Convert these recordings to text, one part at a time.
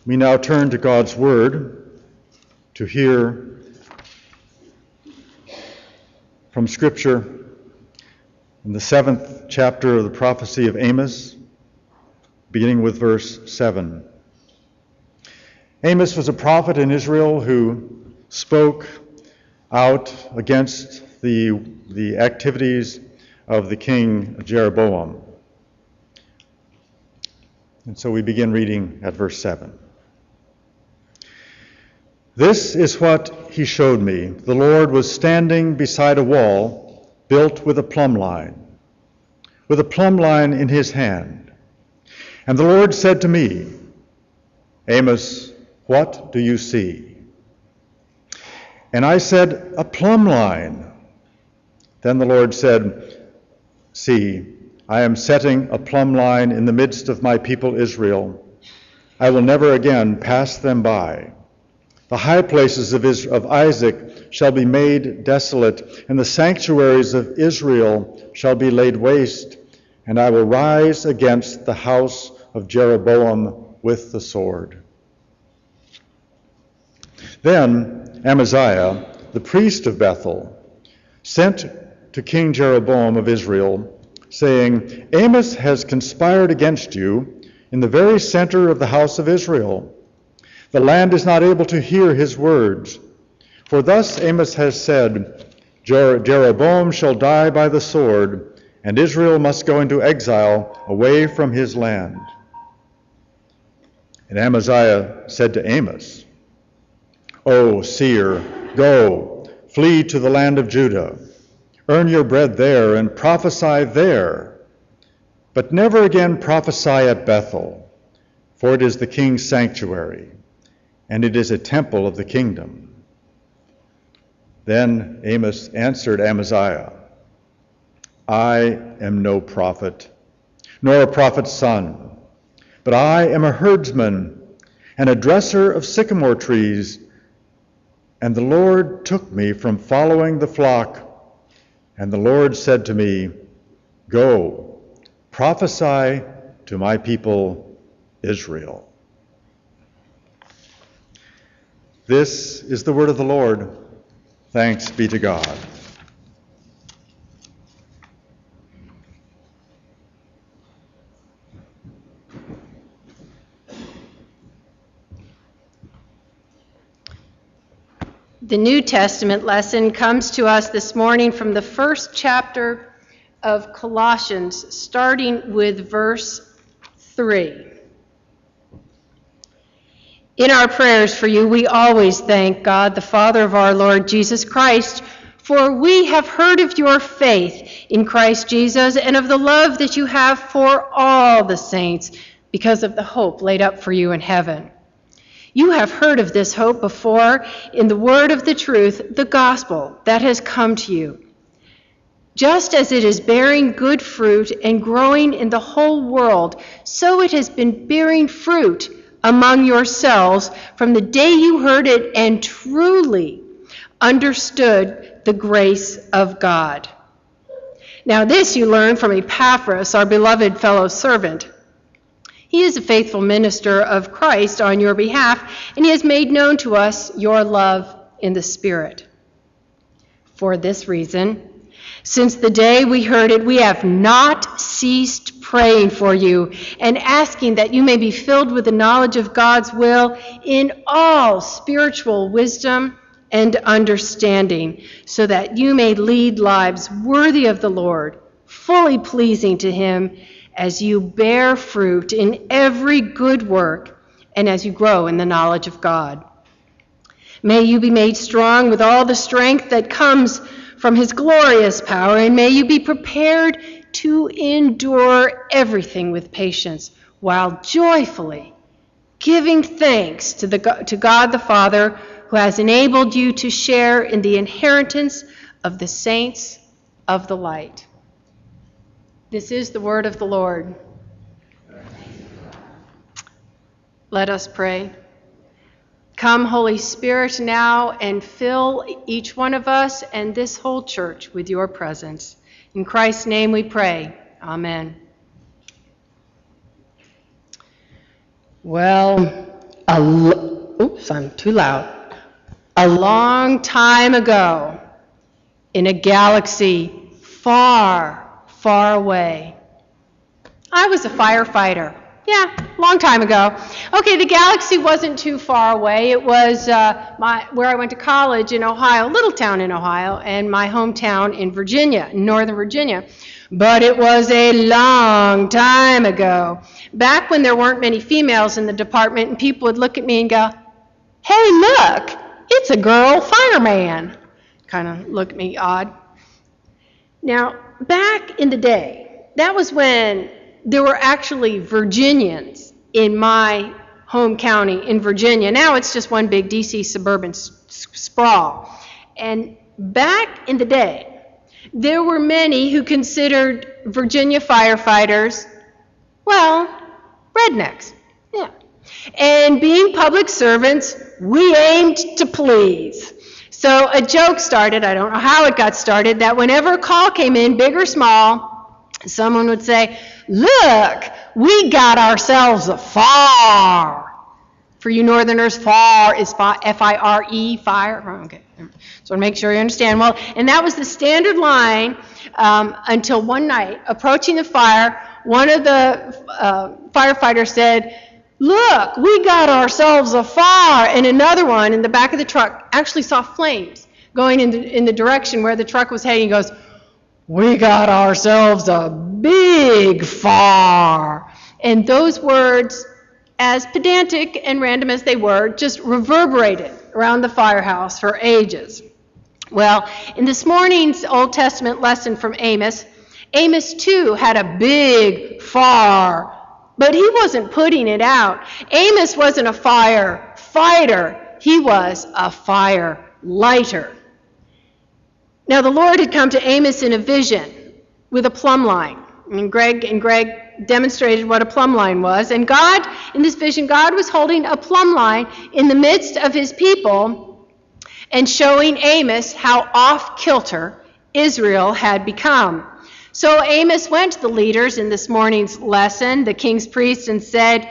We now turn to God's Word to hear from Scripture in the 7th chapter of the prophecy of Amos, beginning with verse 7. Amos was a prophet in Israel who spoke out against the activities of the king Jeroboam. And so we begin reading at verse 7. This is what he showed me. The Lord was standing beside a wall built with a plumb line in his hand. And the Lord said to me, Amos, what do you see? And I said, a plumb line. Then the Lord said, see, I am setting a plumb line in the midst of my people Israel. I will never again pass them by. The high places of Isaac shall be made desolate, and the sanctuaries of Israel shall be laid waste, and I will rise against the house of Jeroboam with the sword. Then Amaziah, the priest of Bethel, sent to King Jeroboam of Israel, saying, Amos has conspired against you in the very center of the house of Israel. The land is not able to hear his words. For thus Amos has said, Jeroboam shall die by the sword, and Israel must go into exile away from his land. And Amaziah said to Amos, O seer, go, flee to the land of Judah. Earn your bread there and prophesy there. But never again prophesy at Bethel, for it is the king's sanctuary, and it is a temple of the kingdom. Then Amos answered Amaziah, I am no prophet, nor a prophet's son, but I am a herdsman and a dresser of sycamore trees, and the Lord took me from following the flock, and the Lord said to me, Go, prophesy to my people Israel. This is the word of the Lord. Thanks be to God. The New Testament lesson comes to us this morning from the first chapter of Colossians, starting with verse 3. In our prayers for you, we always thank God, the Father of our Lord Jesus Christ, for we have heard of your faith in Christ Jesus and of the love that you have for all the saints because of the hope laid up for you in heaven. You have heard of this hope before in the word of the truth, the gospel that has come to you. Just as it is bearing good fruit and growing in the whole world, so it has been bearing fruit among yourselves from the day you heard it and truly understood the grace of God. Now this you learned from Epaphras, our beloved fellow servant. He is a faithful minister of Christ on your behalf, and he has made known to us your love in the Spirit. For this reason, since the day we heard it, we have not ceased praying for you and asking that you may be filled with the knowledge of God's will in all spiritual wisdom and understanding, so that you may lead lives worthy of the Lord, fully pleasing to him, as you bear fruit in every good work and as you grow in the knowledge of God. May you be made strong with all the strength that comes from his glorious power, and may you be prepared to endure everything with patience, while joyfully giving thanks to God the Father, who has enabled you to share in the inheritance of the saints of the light. This is the word of the Lord. Let us pray. Come, Holy Spirit, now and fill each one of us and this whole church with your presence. In Christ's name we pray. Amen. Well, Oops, I'm too loud. A long time ago, in a galaxy far, far away. I was a firefighter. Yeah, long time ago. Okay, the galaxy wasn't too far away. It was where I went to college in Ohio, little town in Ohio, and my hometown in Virginia, Northern Virginia. But it was a long time ago, back when there weren't many females in the department, and people would look at me and go, "Hey, look, it's a girl fireman." Kind of look at me odd. Now, back in the day, that was when there were actually Virginians in my home county in Virginia. Now it's just one big D.C. suburban sprawl. And back in the day, there were many who considered Virginia firefighters, well, rednecks. Yeah. And being public servants, we aimed to please. So a joke started, I don't know how it got started, that whenever a call came in, big or small, someone would say, "Look, we got ourselves a fire." For you Northerners, fire is F-I-R-E, fire. Oh, okay, so make sure you understand. Well, and that was the standard line until one night, approaching the fire, one of the firefighters said, "Look, we got ourselves a fire." And another one in the back of the truck actually saw flames going in the direction where the truck was heading. He goes, "We got ourselves a big fire." And those words, as pedantic and random as they were, just reverberated around the firehouse for ages. Well, in this morning's Old Testament lesson from Amos, Amos too had a big fire, but he wasn't putting it out. Amos wasn't a fire fighter, he was a fire lighter. Now the Lord had come to Amos in a vision with a plumb line. And Greg demonstrated what a plumb line was. And God, in this vision, God was holding a plumb line in the midst of his people and showing Amos how off-kilter Israel had become. So Amos went to the leaders in this morning's lesson, the king's priests, and said,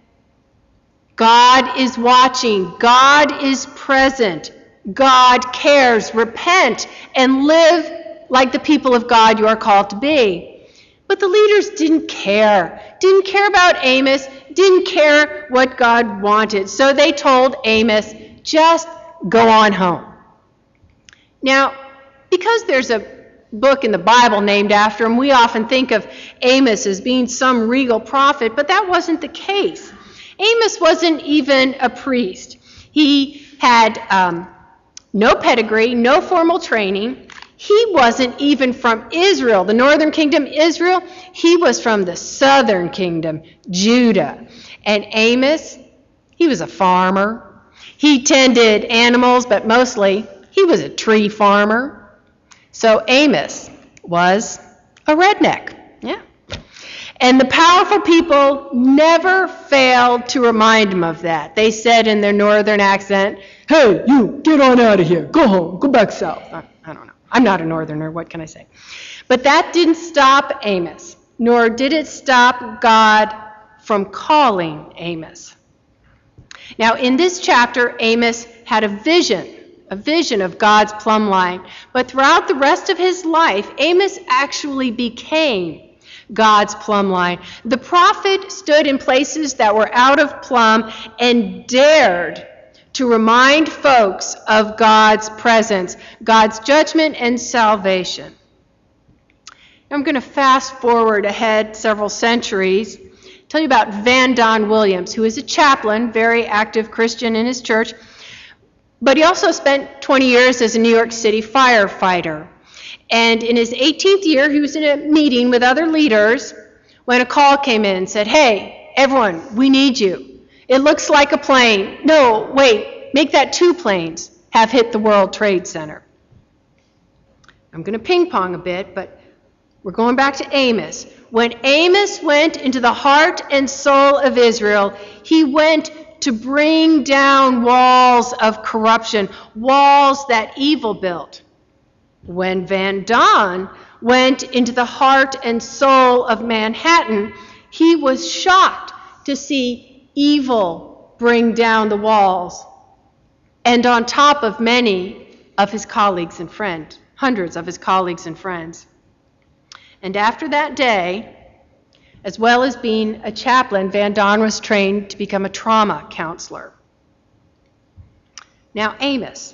"God is watching. God is present. God cares. Repent and live like the people of God you are called to be." But the leaders didn't care about Amos, didn't care what God wanted. So they told Amos, "Just go on home." Now, because there's a book in the Bible named after him, we often think of Amos as being some regal prophet, but that wasn't the case. Amos wasn't even a priest. He had no pedigree, no formal training. He wasn't even from Israel, the northern kingdom, Israel. He was from the southern kingdom, Judah. And Amos, he was a farmer. He tended animals, but mostly he was a tree farmer. So Amos was a redneck. Yeah. And the powerful people never failed to remind him of that. They said in their northern accent, "Hey, you, get on out of here. Go home. Go back south." I don't know. I'm not a northerner. What can I say? But that didn't stop Amos, nor did it stop God from calling Amos. Now, in this chapter, Amos had a vision of God's plumb line. But throughout the rest of his life, Amos actually became God's plumb line. The prophet stood in places that were out of plumb and dared to remind folks of God's presence, God's judgment and salvation. I'm going to fast forward ahead several centuries, tell you about Van Don Williams, who is a chaplain, very active Christian in his church, but he also spent 20 years as a New York City firefighter. And in his 18th year, he was in a meeting with other leaders when a call came in and said, "Hey, everyone, we need you. It looks like a plane. No, wait, make that 2 planes have hit the World Trade Center." I'm going to ping pong a bit, but we're going back to Amos. When Amos went into the heart and soul of Israel, he went to bring down walls of corruption, walls that evil built. When Van Don went into the heart and soul of Manhattan, he was shocked to see evil bring down the walls, and on top of many of his colleagues and friends, hundreds of his colleagues and friends. And after that day, as well as being a chaplain, Van Don was trained to become a trauma counselor. Now, Amos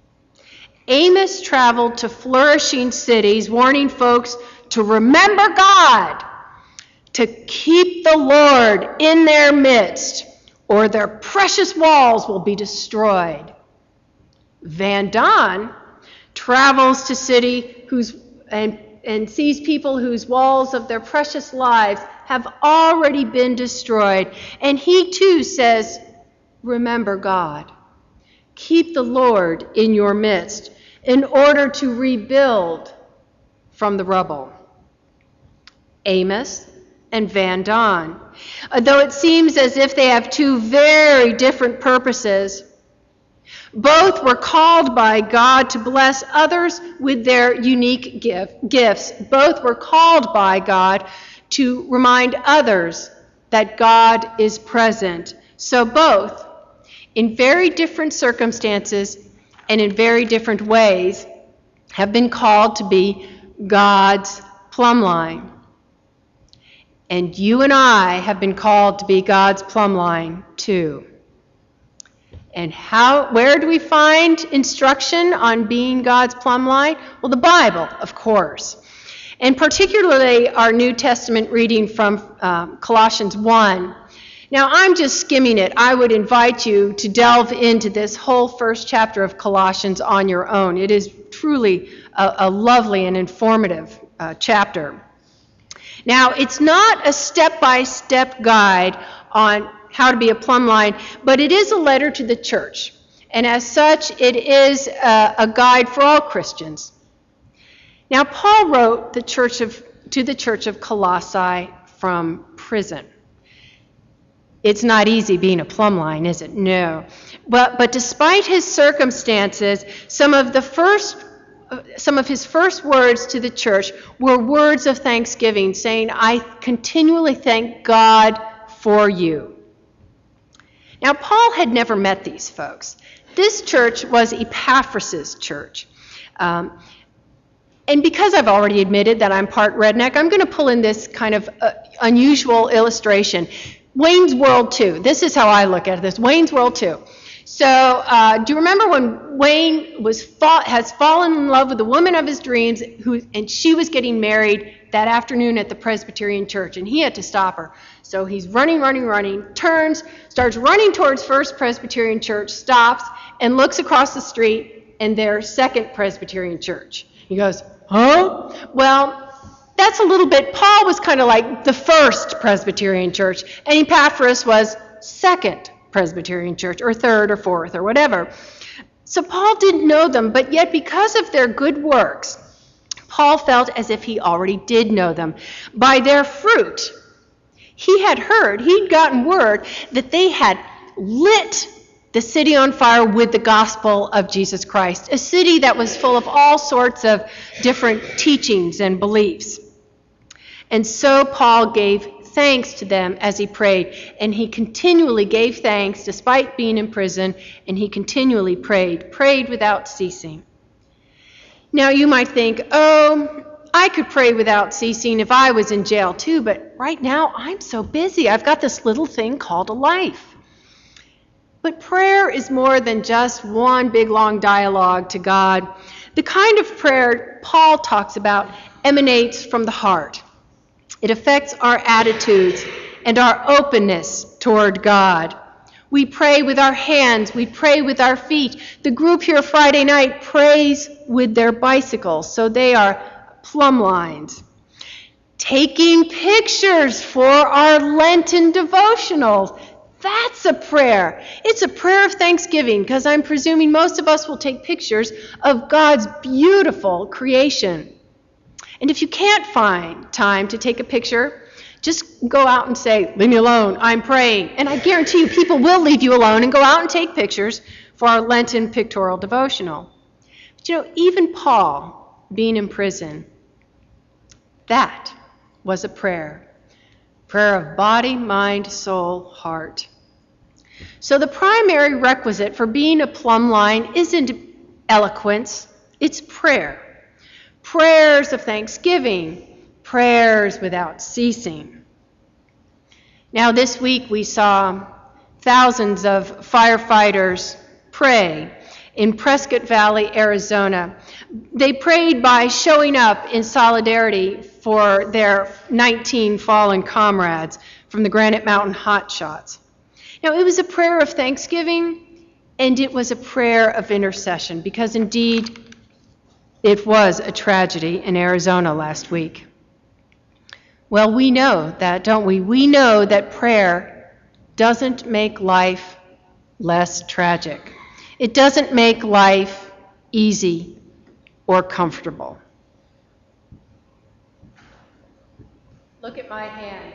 traveled to flourishing cities, warning folks to remember God, to keep the Lord in their midst, or their precious walls will be destroyed. Van Don travels to city and sees people whose walls of their precious lives have already been destroyed. And he too says, remember God. Keep the Lord in your midst in order to rebuild from the rubble. Amos and Van Don, though it seems as if they have two very different purposes, both were called by God to bless others with their unique gifts. Both were called by God to remind others that God is present. So both, in very different circumstances and in very different ways, have been called to be God's plumb line. And you and I have been called to be God's plumb line too. And where do we find instruction on being God's plumb line? Well, the Bible, of course. And particularly our New Testament reading from Colossians 1. Now, I'm just skimming it. I would invite you to delve into this whole first chapter of Colossians on your own. It is truly a lovely and informative chapter. Now, it's not a step-by-step guide on how to be a plumb line, but it is a letter to the church. And as such, it is a guide for all Christians. Now, Paul wrote to the church of Colossae from prison. It's not easy being a plumb line, is it? No. But despite his circumstances, some of his first words to the church were words of thanksgiving, saying, I continually thank God for you. Now, Paul had never met these folks. This church was Epaphras' church. And because I've already admitted that I'm part redneck, I'm going to pull in this kind of unusual illustration. Wayne's World 2. This is how I look at this. Wayne's World 2. So, do you remember when Wayne has fallen in love with the woman of his dreams, and she was getting married that afternoon at the Presbyterian church, and he had to stop her. So he's running, turns, starts running towards First Presbyterian Church, stops, and looks across the street, and there's Second Presbyterian Church. He goes, huh? Well, that's a little bit, Paul was kind of like the First Presbyterian Church, and Epaphras was Second Presbyterian Church, or third or fourth, or whatever. So Paul didn't know them, but yet because of their good works, Paul felt as if he already did know them. By their fruit, he'd gotten word that they had lit the city on fire with the gospel of Jesus Christ, a city that was full of all sorts of different teachings and beliefs. And so Paul gave thanks to them as he prayed, and he continually gave thanks despite being in prison, and he continually prayed without ceasing. Now you might think, oh, I could pray without ceasing if I was in jail too, but right now I'm so busy. I've got this little thing called a life. But prayer is more than just one big long dialogue to God. The kind of prayer Paul talks about emanates from the heart. It affects our attitudes and our openness toward God. We pray with our hands. We pray with our feet. The group here Friday night prays with their bicycles, so they are plumb lines. Taking pictures for our Lenten devotionals. That's a prayer. It's a prayer of thanksgiving, because I'm presuming most of us will take pictures of God's beautiful creation. And if you can't find time to take a picture, just go out and say, leave me alone, I'm praying. And I guarantee you people will leave you alone and go out and take pictures for our Lenten pictorial devotional. But even Paul, being in prison, that was a prayer. Prayer of body, mind, soul, heart. So the primary requisite for being a plumb line isn't eloquence, it's prayer. Prayers of thanksgiving, prayers without ceasing. Now this week we saw thousands of firefighters pray in Prescott Valley, Arizona. They prayed by showing up in solidarity for their 19 fallen comrades from the Granite Mountain Hotshots. Now, it was a prayer of thanksgiving, and it was a prayer of intercession, because indeed, it was a tragedy in Arizona last week. Well, we know that, don't we? We know that prayer doesn't make life less tragic. It doesn't make life easy or comfortable. Look at my hand.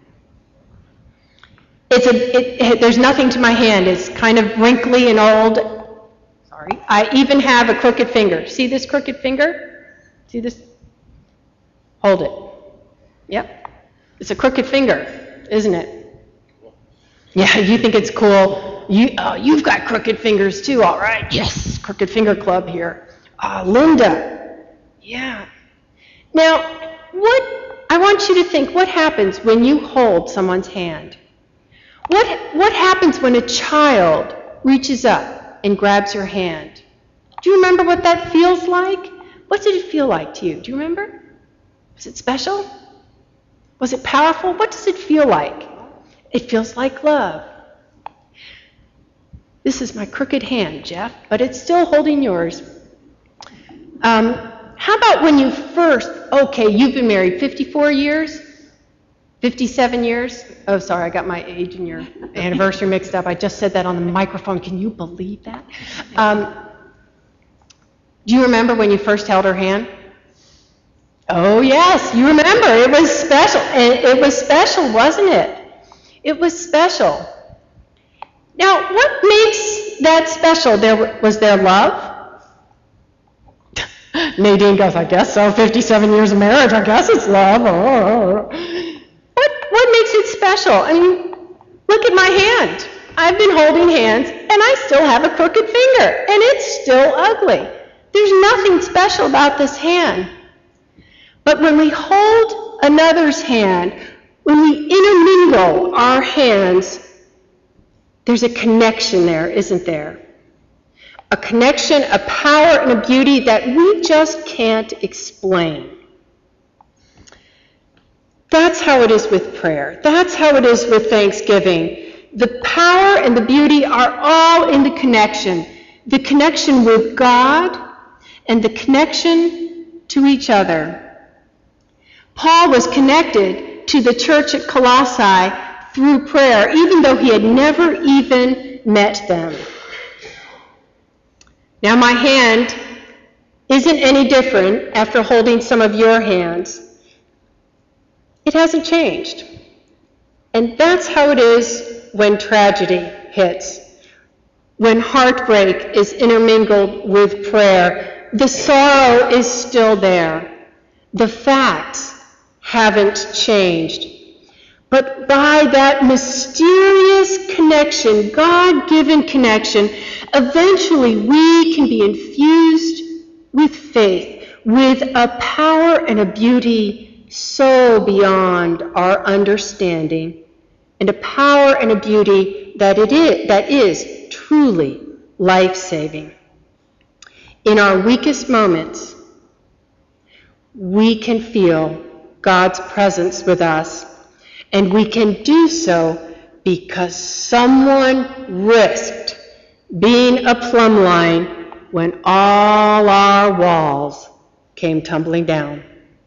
There's nothing to my hand. It's kind of wrinkly and old. Sorry. I even have a crooked finger. See this crooked finger? See this? Hold it. Yep. It's a crooked finger, isn't it? Yeah, you think it's cool. You've got crooked fingers too, all right. Yes, Crooked Finger Club here. Linda. Yeah. Now, I want you to think, what happens when you hold someone's hand? What happens when a child reaches up and grabs your hand? Do you remember what that feels like? What did it feel like to you? Do you remember? Was it special? Was it powerful? What does it feel like? It feels like love. This is my crooked hand, Jeff, but it's still holding yours. How about when you first, you've been married 54 years? 57 years? Oh, sorry, I got my age and your anniversary mixed up. I just said that on the microphone. Can you believe that? Do you remember when you first held her hand? Oh, yes, you remember. It was special. It was special, wasn't it? It was special. Now, what makes that special? Was there love? Nadine goes, I guess so. 57 years of marriage, I guess it's love. What makes it special? I mean, look at my hand. I've been holding hands, and I still have a crooked finger, and it's still ugly. There's nothing special about this hand. But when we hold another's hand, when we intermingle our hands, there's a connection there, isn't there? A connection, a power, and a beauty that we just can't explain. That's how it is with prayer. That's how it is with thanksgiving. The power and the beauty are all in the connection with God and the connection to each other. Paul was connected to the church at Colossae through prayer, even though he had never even met them. Now, my hand isn't any different after holding some of your hands. It hasn't changed. And that's how it is when tragedy hits. When heartbreak is intermingled with prayer, the sorrow is still there. The facts haven't changed. But by that mysterious connection, God-given connection, eventually we can be infused with faith, with a power and a beauty so beyond our understanding, and a power and a beauty that is truly life-saving. In our weakest moments, we can feel God's presence with us, and we can do so because someone risked being a plumb line when all our walls came tumbling down.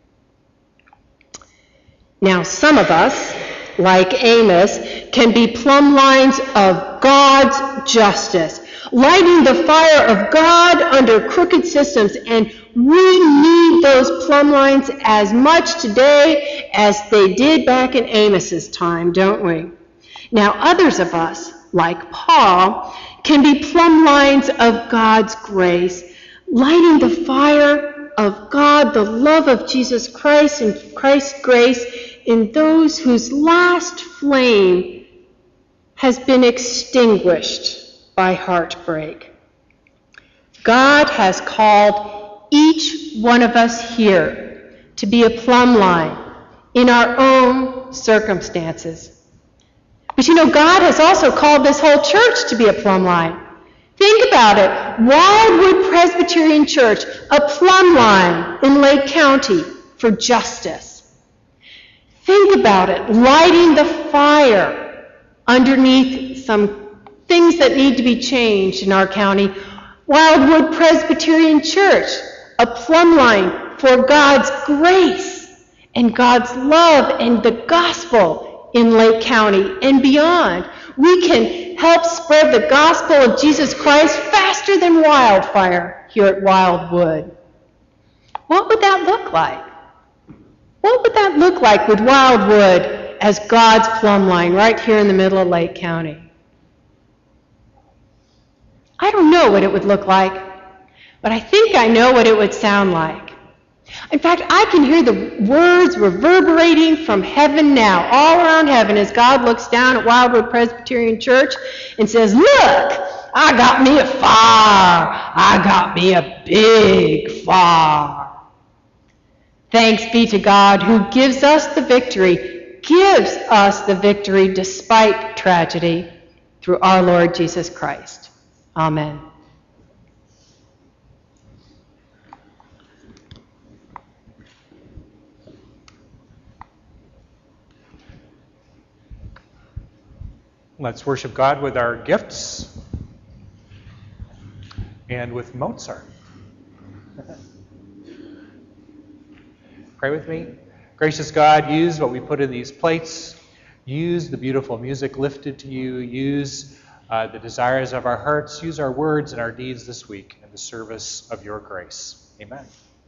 Now, some of us, like Amos, can be plumb lines of God's justice, lighting the fire of God under crooked systems, and we need those plumb lines as much today as they did back in Amos's time, don't we? Now, others of us, like Paul, can be plumb lines of God's grace, lighting the fire of God, the love of Jesus Christ and Christ's grace in those whose last flame has been extinguished by heartbreak. God has called each one of us here to be a plumb line in our own circumstances. But you know, God has also called this whole church to be a plumb line. Think about it. Wildwood Presbyterian Church, a plumb line in Lake County for justice. Think about it, lighting the fire underneath some things that need to be changed in our county. Wildwood Presbyterian Church, a plumb line for God's grace and God's love and the gospel in Lake County and beyond. We can help spread the gospel of Jesus Christ faster than wildfire here at Wildwood. What would that look like? What would that look like with Wildwood as God's plumb line right here in the middle of Lake County? I don't know what it would look like, but I think I know what it would sound like. In fact, I can hear the words reverberating from heaven now, all around heaven, as God looks down at Wildwood Presbyterian Church and says, "Look, I got me a fire. I got me a big fire." Thanks be to God who gives us the victory despite tragedy through our Lord Jesus Christ. Amen. Let's worship God with our gifts and with Mozart. Pray with me. Gracious God, use what we put in these plates. Use the beautiful music lifted to you. Use the desires of our hearts. Use our words and our deeds this week in the service of your grace. Amen.